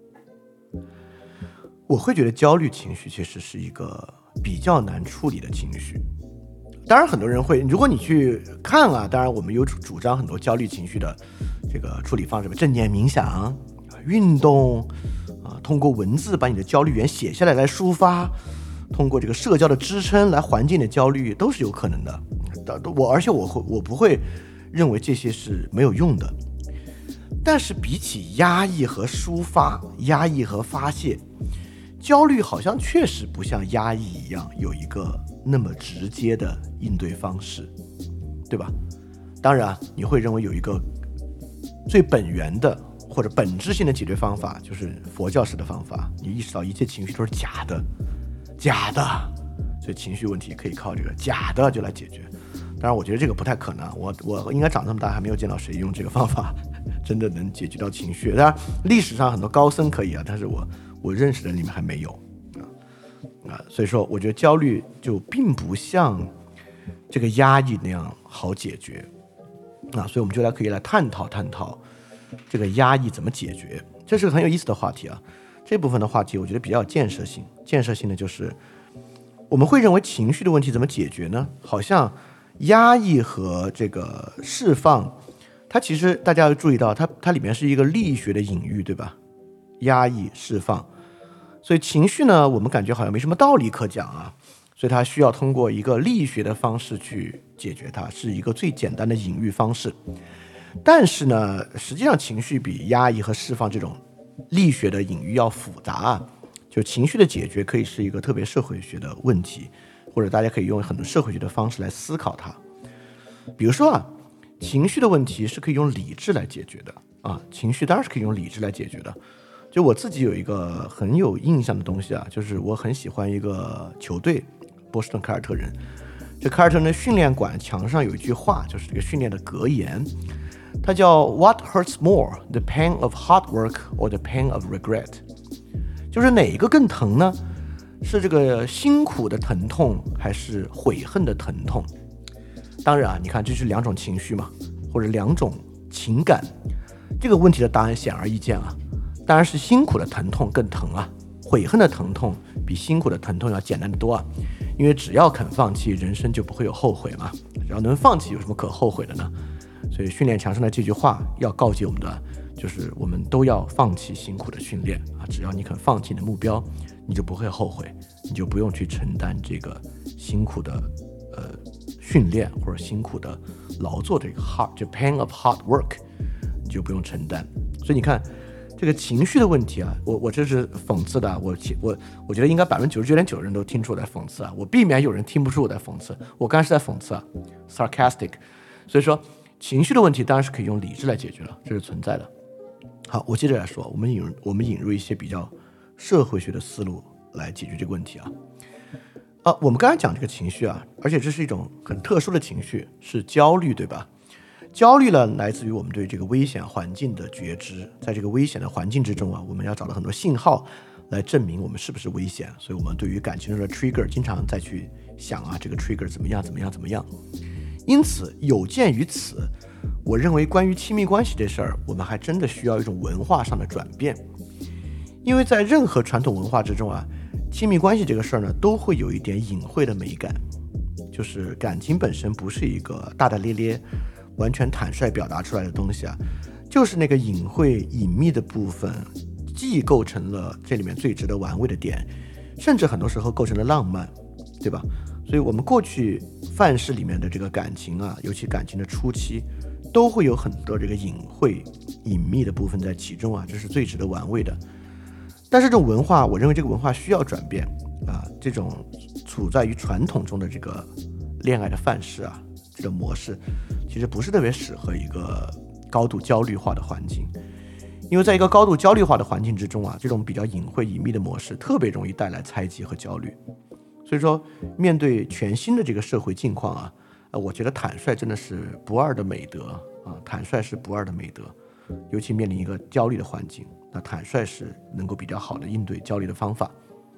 我会觉得焦虑情绪其实是一个比较难处理的情绪。当然很多人会，如果你去看啊，当然我们有主张很多焦虑情绪的这个处理方式，正念冥想、运动啊，通过文字把你的焦虑源写下来来抒发，通过这个社交的支撑来缓解你的焦虑，都是有可能的。我而且我会我不会认为这些是没有用的。但是比起压抑和抒发、压抑和发泄，焦虑好像确实不像压抑一样有一个那么直接的应对方式，对吧？当然你会认为有一个最本源的或者本质性的解决方法，就是佛教式的方法，你意识到一切情绪都是假的假的，所以情绪问题可以靠这个假的就来解决。当然我觉得这个不太可能，我我应该长这么大还没有见到谁用这个方法真的能解决到情绪。当然历史上很多高僧可以啊，但是我我认识的里面还没有啊啊，所以说我觉得焦虑就并不像这个压抑那样好解决啊，所以我们就来可以来探讨探讨这个压抑怎么解决，这是个很有意思的话题啊。这部分的话题我觉得比较有建设性，建设性的就是我们会认为情绪的问题怎么解决呢？好像压抑和这个释放，它其实大家要注意到，它它里面是一个力学的隐喻，对吧？压抑释放，所以情绪呢，我们感觉好像没什么道理可讲啊，所以它需要通过一个力学的方式去解决它，是一个最简单的隐喻方式。但是呢，实际上情绪比压抑和释放这种力学的隐喻要复杂啊。就情绪的解决可以是一个特别社会学的问题，或者大家可以用很多社会学的方式来思考它。比如说啊，情绪的问题是可以用理智来解决的啊，情绪当然是可以用理智来解决的。就我自己有一个很有印象的东西啊，就是我很喜欢一个球队，波士顿凯尔特人。这凯尔特人的训练馆墙上有一句话，就是这个训练的格言，它叫 What hurts more, the pain of hard work or the pain of regret？ 就是哪一个更疼呢？是这个辛苦的疼痛还是悔恨的疼痛？当然啊，你看这是两种情绪嘛，或者两种情感，这个问题的答案显而易见啊，当然是辛苦的疼痛更疼啊，悔恨的疼痛比辛苦的疼痛要简单得多啊，因为只要肯放弃，人生就不会有后悔嘛，只要能放弃，有什么可后悔的呢？所以训练墙上的这句话要告诫我们的，就是我们都要放弃辛苦的训练啊！只要你肯放弃你的目标，你就不会后悔，你就不用去承担这个辛苦的呃训练或者辛苦的劳作这个 hard 就 pain of hard work， 你就不用承担。所以你看这个情绪的问题啊，我我这是讽刺的，我我我觉得应该百分之九十九点九的人都听出我在讽刺啊，我避免有人听不出我在讽刺，我刚才是在讽刺啊 ，sarcastic。所以说情绪的问题当然是可以用理智来解决了，这是存在的。好，我接着来说，我们引入我们引入一些比较社会学的思路来解决这个问题啊。啊，我们刚才讲这个情绪啊，而且这是一种很特殊的情绪，是焦虑，对吧？焦虑呢，来自于我们对这个危险环境的觉知，在这个危险的环境之中啊，我们要找到很多信号来证明我们是不是危险，所以我们对于感情中的 trigger 经常再去想啊，这个 trigger 怎么样怎么样怎么样。因此有鉴于此，我认为关于亲密关系这事儿，我们还真的需要一种文化上的转变。因为在任何传统文化之中啊，亲密关系这个事儿呢，都会有一点隐晦的美感，就是感情本身不是一个大大咧咧完全坦率表达出来的东西啊，就是那个隐晦隐秘的部分既构成了这里面最值得玩味的点，甚至很多时候构成了浪漫，对吧？所以我们过去范式里面的这个感情啊，尤其感情的初期，都会有很多这个隐晦隐秘的部分在其中啊，这是最值得玩味的。但是这种文化，我认为这个文化需要转变啊，这种处在于传统中的这个恋爱的范式啊，这种模式其实不是特别适合一个高度焦虑化的环境，因为在一个高度焦虑化的环境之中啊，这种比较隐晦隐秘的模式特别容易带来猜忌和焦虑。所以说面对全新的这个社会境况啊，呃，我觉得坦率真的是不二的美德啊，坦率是不二的美德，尤其面临一个焦虑的环境，那坦率是能够比较好的应对焦虑的方法。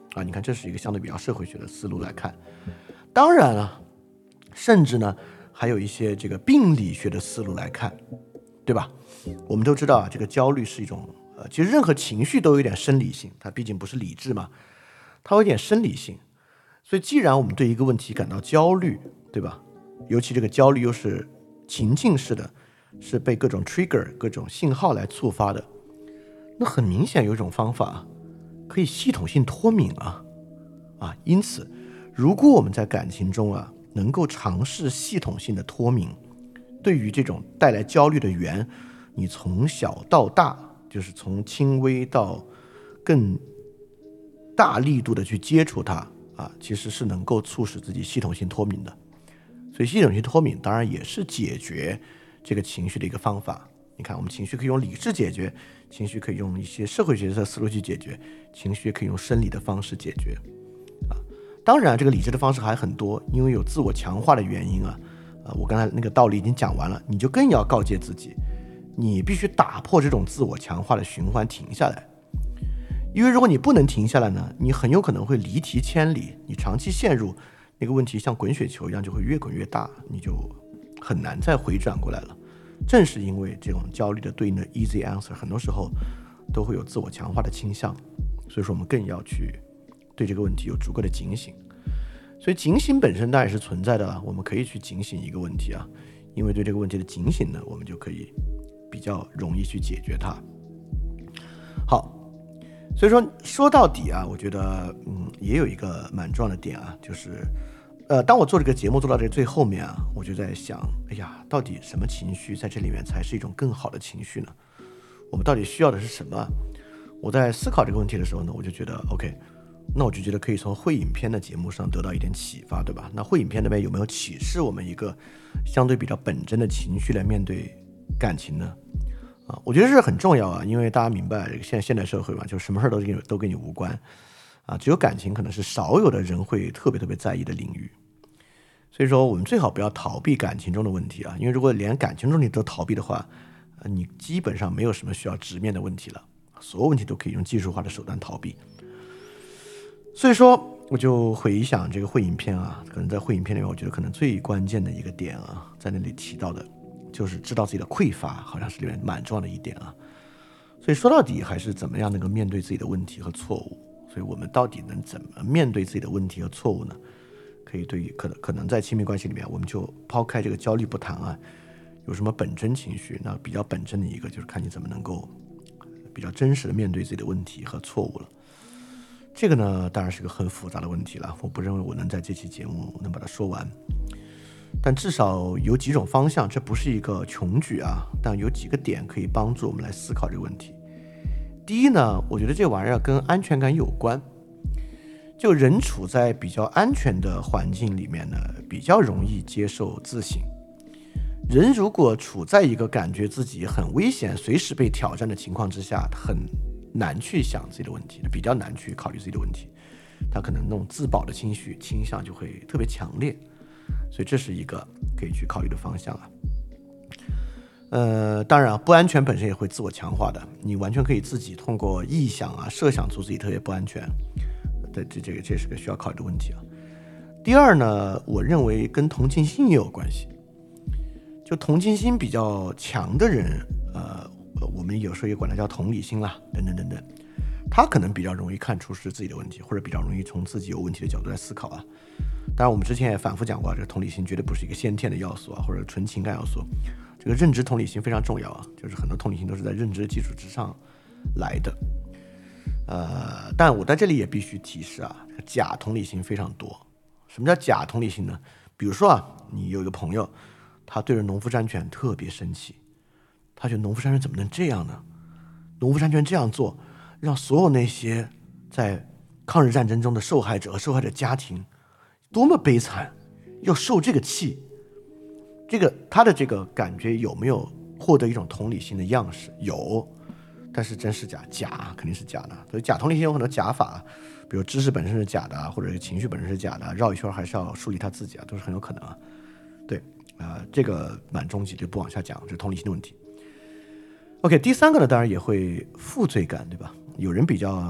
啊，你看这是一个相对比较社会学的思路来看。当然了，甚至呢还有一些这个病理学的思路来看，对吧？我们都知道啊，这个焦虑是一种呃，其实任何情绪都有点生理性，它毕竟不是理智嘛，它有点生理性。所以既然我们对一个问题感到焦虑，对吧？尤其这个焦虑又是情境式的，是被各种 trigger 各种信号来触发的，那很明显有一种方法可以系统性脱敏啊啊！因此如果我们在感情中啊能够尝试系统性的脱敏，对于这种带来焦虑的源，你从小到大，就是从轻微到更大力度的去接触它啊，其实是能够促使自己系统性脱敏的。所以系统性脱敏当然也是解决这个情绪的一个方法。你看，我们情绪可以用理智解决，情绪可以用一些社会学的思路去解决，情绪可以用生理的方式解决啊。当然这个理智的方式还很多，因为有自我强化的原因啊。啊，我刚才那个道理已经讲完了，你就更要告诫自己，你必须打破这种自我强化的循环，停下来。因为如果你不能停下来呢，你很有可能会离题千里，你长期陷入那个问题像滚雪球一样，就会越滚越大，你就很难再回转过来了。正是因为这种焦虑的对应的 easy answer 很多时候都会有自我强化的倾向，所以说我们更要去对这个问题有足够的警醒。所以警醒本身当然是存在的，我们可以去警醒一个问题啊，因为对这个问题的警醒呢，我们就可以比较容易去解决它。好，所以说说到底啊，我觉得嗯也有一个蛮重要的点啊，就是呃当我做这个节目做到这最后面啊，我就在想，哎呀，到底什么情绪在这里面才是一种更好的情绪呢？我们到底需要的是什么？我在思考这个问题的时候呢，我就觉得 OK，那我就觉得可以从会影片的节目上得到一点启发，对吧？那会影片那边有没有启示我们一个相对比较本真的情绪来面对感情呢？啊，我觉得这是很重要啊，因为大家明白现在现代社会嘛，就什么事都跟你都跟你无关啊，只有感情可能是少有的人会特别特别在意的领域。所以说我们最好不要逃避感情中的问题啊，因为如果连感情中你都逃避的话，你基本上没有什么需要直面的问题了，所有问题都可以用技术化的手段逃避。所以说我就回想这个会影片啊，可能在会影片里面我觉得可能最关键的一个点啊，在那里提到的就是知道自己的匮乏，好像是里面蛮重要的一点啊。所以说到底还是怎么样能够面对自己的问题和错误，所以我们到底能怎么面对自己的问题和错误呢？可以对于可能可能在亲密关系里面，我们就抛开这个焦虑不谈啊，有什么本真情绪，那比较本真的一个就是看你怎么能够比较真实的面对自己的问题和错误了。这个呢当然是个很复杂的问题了，我不认为我能在这期节目能把它说完，但至少有几种方向，这不是一个穷举啊，但有几个点可以帮助我们来思考这个问题。第一呢，我觉得这玩意儿跟安全感有关，就人处在比较安全的环境里面呢，比较容易接受自省。人如果处在一个感觉自己很危险随时被挑战的情况之下，很难去想自己的问题，比较难去考虑自己的问题，他可能那种自保的情绪倾向就会特别强烈，所以这是一个可以去考虑的方向啊。呃，当然不安全本身也会自我强化的，你完全可以自己通过臆想啊设想出自己特别不安全，这这这个这是个需要考虑的问题啊。第二呢，我认为跟同情心也有关系，就同情心比较强的人，呃，我们有时候也管它叫同理心啦，等等等等，他可能比较容易看出是自己的问题，或者比较容易从自己有问题的角度来思考啊。当然我们之前也反复讲过，这个同理心绝对不是一个先天的要素啊，或者纯情感要素，这个认知同理心非常重要啊，就是很多同理心都是在认知基础之上来的。呃，但我在这里也必须提示啊，假同理心非常多。什么叫假同理心呢？比如说啊，你有一个朋友，他对着农夫山泉特别生气，他觉得农夫山泉怎么能这样呢？农夫山泉这样做，让所有那些在抗日战争中的受害者和受害者家庭多么悲惨，要受这个气。这个他的这个感觉有没有获得一种同理心的样式？有，但是真是假？假肯定是假的。所以假同理心有很多假法，比如知识本身是假的，或者情绪本身是假的，绕一圈还是要梳理他自己啊，都是很有可能啊。对啊、呃，这个蛮终极，就不往下讲，这是同理心的问题。OK， 第三个呢，当然也会负罪感，对吧？有人比较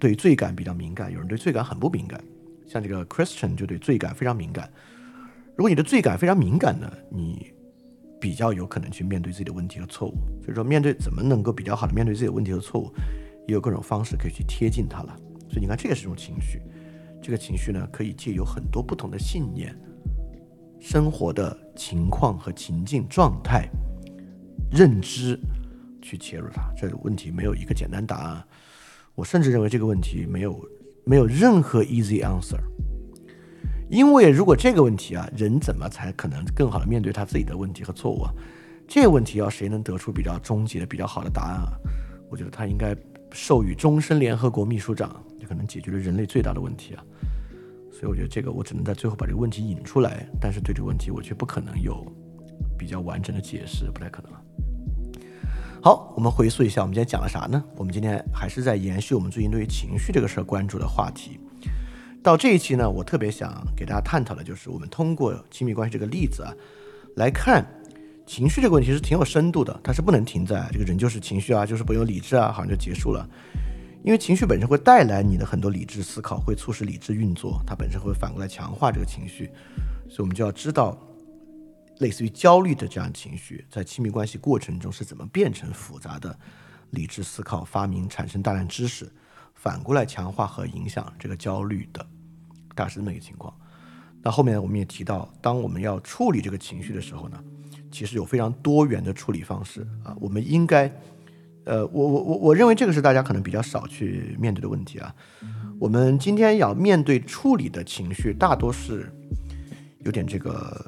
对罪感比较敏感，有人对罪感很不敏感。像这个 Christian 就对罪感非常敏感。如果你的罪感非常敏感呢，你比较有可能去面对自己的问题和错误。所以说，面对怎么能够比较好的面对自己的问题和错误，也有各种方式可以去贴近它了。所以你看，这个是一种情绪，这个情绪呢，可以借由很多不同的信念、生活的情况和情境状态、认知去切入它。这个问题没有一个简单答案，我甚至认为这个问题没有没有任何 easy answer。因为如果这个问题啊，人怎么才可能更好的面对他自己的问题和错误啊？这个问题要谁能得出比较终极的、比较好的答案啊？我觉得他应该授予终身联合国秘书长，就可能解决了人类最大的问题啊。所以我觉得这个我只能在最后把这个问题引出来，但是对这个问题我却不可能有比较完整的解释，不太可能了。好，我们回溯一下，我们今天讲了啥呢？我们今天还是在延续我们最近对于情绪这个事儿关注的话题。到这一期呢，我特别想给大家探讨的就是我们通过亲密关系这个例子啊，来看情绪这个问题是挺有深度的，它是不能停在这个人就是情绪啊，就是不用理智啊，好像就结束了。因为情绪本身会带来你的很多理智思考，会促使理智运作，它本身会反过来强化这个情绪，所以我们就要知道类似于焦虑的这样的情绪在亲密关系过程中是怎么变成复杂的理智思考、发明、产生大量知识，反过来强化和影响这个焦虑的，大概是这么一个情况。那后面我们也提到，当我们要处理这个情绪的时候呢，其实有非常多元的处理方式啊。我们应该，呃，我我我我认为这个是大家可能比较少去面对的问题啊。我们今天要面对处理的情绪，大多是有点这个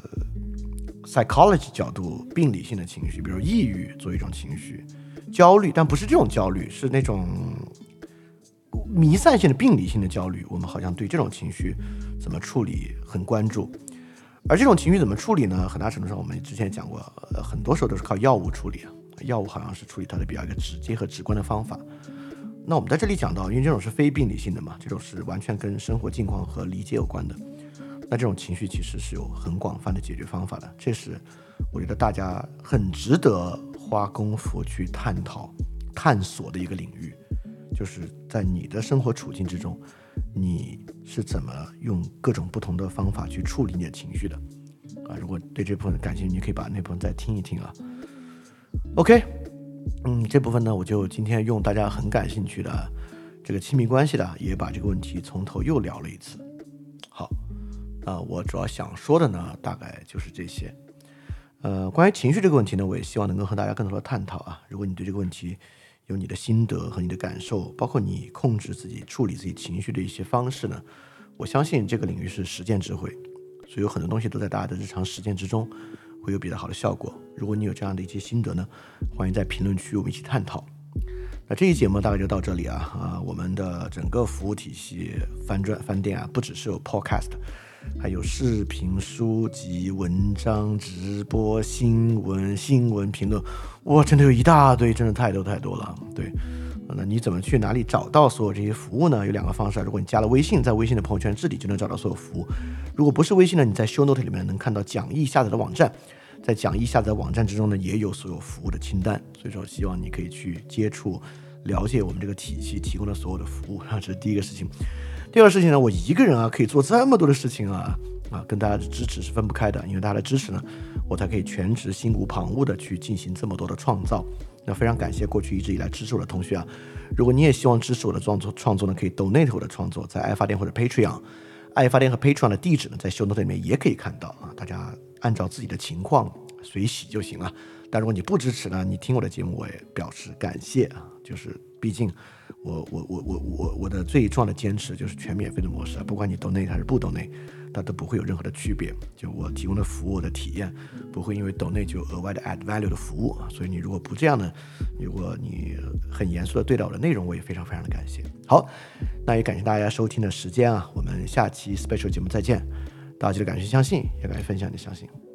psychology 角度病理性的情绪，比如抑郁作为一种情绪，焦虑，但不是这种焦虑，是那种弥散性的病理性的焦虑，我们好像对这种情绪怎么处理很关注。而这种情绪怎么处理呢？很大程度上我们之前讲过、呃、很多时候都是靠药物处理啊，药物好像是处理它的比较一个直接和直观的方法。那我们在这里讲到，因为这种是非病理性的嘛，这种是完全跟生活境况和理解有关的，那这种情绪其实是有很广泛的解决方法的，这是我觉得大家很值得花功夫去探讨探索的一个领域，就是在你的生活处境之中，你是怎么用各种不同的方法去处理你的情绪的啊？如果对这部分感兴趣，你可以把那部分再听一听啊。OK， 嗯，这部分呢，我就今天用大家很感兴趣的这个亲密关系的，也把这个问题从头又聊了一次。好，啊、呃，我主要想说的呢，大概就是这些。呃，关于情绪这个问题呢，我也希望能够和大家更多的探讨啊。如果你对这个问题有你的心得和你的感受，包括你控制自己、处理自己情绪的一些方式呢，我相信这个领域是实践智慧，所以有很多东西都在大家的日常实践之中会有比较好的效果。如果你有这样的一些心得呢，欢迎在评论区我们一起探讨。那这期节目大概就到这里啊啊！我们的整个服务体系翻转翻店啊，不只是有 podcast， 还有视频、书籍、文章、直播、新闻、新闻评论，哇，真的有一大堆，真的太多太多了。对，那你怎么去哪里找到所有这些服务呢？有两个方式，如果你加了微信，在微信的朋友圈这里就能找到所有服务。如果不是微信呢，你在 show note 里面能看到讲义下载的网站。在讲义下载网站之中呢，也有所有服务的清单，所以说希望你可以去接触、了解我们这个体系提供的所有的服务，这是第一个事情。第二个事情呢，我一个人啊可以做这么多的事情啊啊，跟大家的支持是分不开的，因为大家的支持呢，我才可以全职心无旁骛的去进行这么多的创造。那非常感谢过去一直以来支持我的同学啊，如果你也希望支持我的创作创作呢，可以 donate 我的创作，在爱发电或者 Patreon， 爱发电和 Patreon 的地址呢，在 show note 里面也可以看到啊，大家按照自己的情况随喜就行了。但如果你不支持呢，你听我的节目我也表示感谢啊，就是毕竟我我我我我我的最重要的坚持就是全免费的模式，不管你 donate 还是不 donate， 它都不会有任何的区别，就我提供的服务的体验不会因为 donate 就额外的 add value 的服务，所以你如果不这样呢，如果你很严肃的对待我的内容，我也非常非常的感谢。好，那也感谢大家收听的时间啊，我们下期 special 节目再见。大家记得感谢相信，也感谢分享你的相信。